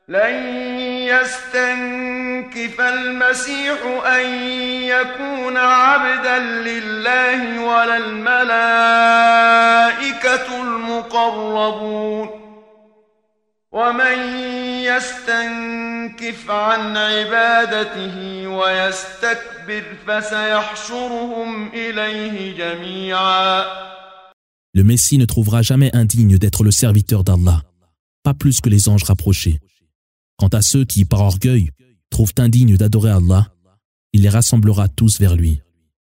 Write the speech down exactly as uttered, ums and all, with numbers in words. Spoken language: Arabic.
لن يستنكف المسيح أن يكون عبدا لله ولا الملائكة المقربون ومن يستنكف عن عبادته ويستكبر فسيحشرهم إليه جميعا. Le Messie ne trouvera jamais indigne d'être le serviteur d'Allah, pas plus que les anges rapprochés. Quant à ceux qui, par orgueil, trouvent indigne d'adorer Allah, il les rassemblera tous vers lui.